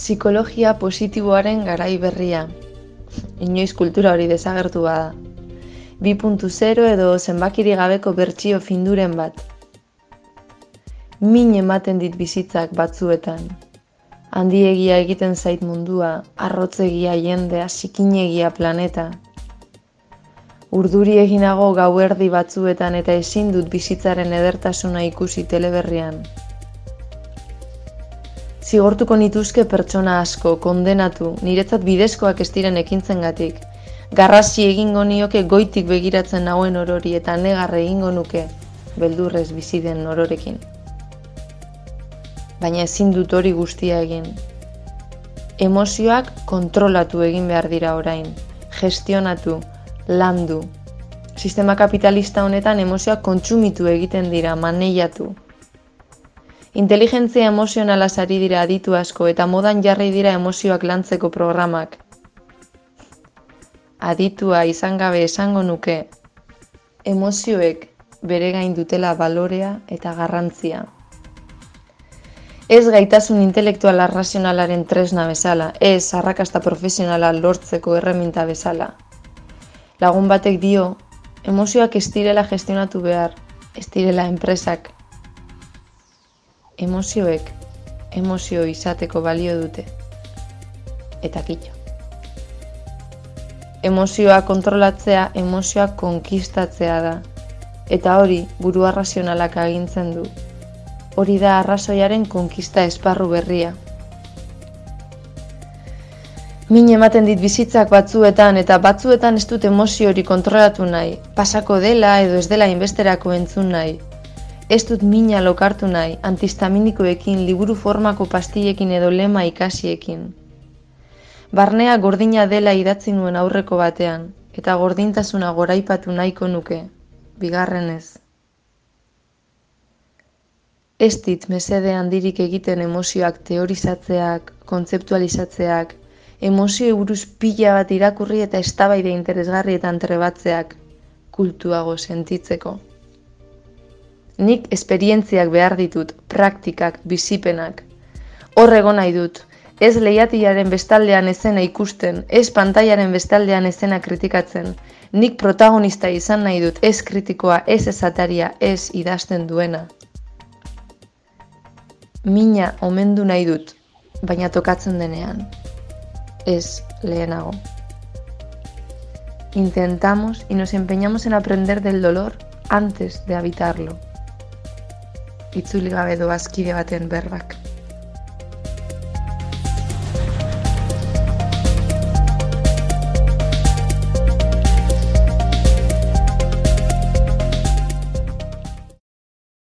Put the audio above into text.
Psikologia positiboaren garai berria. Inoiz kultura hori desagertu bada. 2.0 edo zenbakiri gabeko bertsio finduren bat. Min ematen dit bizitzak batzuetan. Handiegia egiten zait mundua, arrotzegia jendea, zikinegia planeta. Urduri eginago gauerdi batzuetan eta ezin dut bizitzaren edertasuna ikusi teleberrian. Zigortuko nituzke pertsona asko, kondenatu, niretzat bidezkoak ez diren ekintzengatik. Garrasi egingo nioke goitik begiratzen nauen orori eta negarre egingo nuke, beldurrez bizi den ororekin. Baina ezin dut hori guztia egin. Emozioak kontrolatu egin behar dira orain, gestionatu, landu. Sistema kapitalista honetan emozioak kontsumitu egiten dira, maneiatu. Inteligentzia emozionalaz ari dira aditu asko eta modan jarri dira emozioak lantzeko programak. Aditua izan gabe esango nuke, emozioek bere gain dutela balorea eta garrantzia. Ez gaitasun intelektuala razionalaren tresna bezala, ez arrakasta profesionala lortzeko erreminta bezala. Lagun batek dio, emozioak ez direla gestionatu behar, ez direla enpresak. Emozioek, emozio izateko balio dute. Eta kitxo. Emozioa kontrolatzea, emozioa konkistatzea da. Eta hori, burua razionalak agintzen du. Hori da arrazoiaren konkista esparru berria. Min ematen dit bizitzak batzuetan eta batzuetan ez dut emozio hori kontrolatu nahi. Pasako dela edo ez dela inbesterako entzun nahi. Ez dut mina lokartu nahi, antihistaminikoekin, liburu formako pastillekin edo lema ikasiekin. Barnea gordina dela idatzi nuen aurreko batean, eta gordintasuna goraipatu nahiko nuke, bigarrenez. Ez dit mesede handirik egiten emozioak teorizatzeak, kontzeptualizatzeak, emozio buruz pila bat irakurri eta eztabaide interesgarrietan trebatzeak, kultuago sentitzeko. Nik esperientziak behar ditut, praktikak, bizipenak. Hor egon nahi dut, ez leihatilaren bestaldean ezena ikusten, ez pantailaren bestaldean ezena kritikatzen. Nik protagonista izan nahi dut, ez kritikoa, ez esataria, ez idazten duena. Mina omendu nahi dut, baina tokatzen denean, ez lehenago. Intentamos y nos empeñamos en aprender del dolor antes de habitarlo. Itzuli gabe doazkide baten berbak.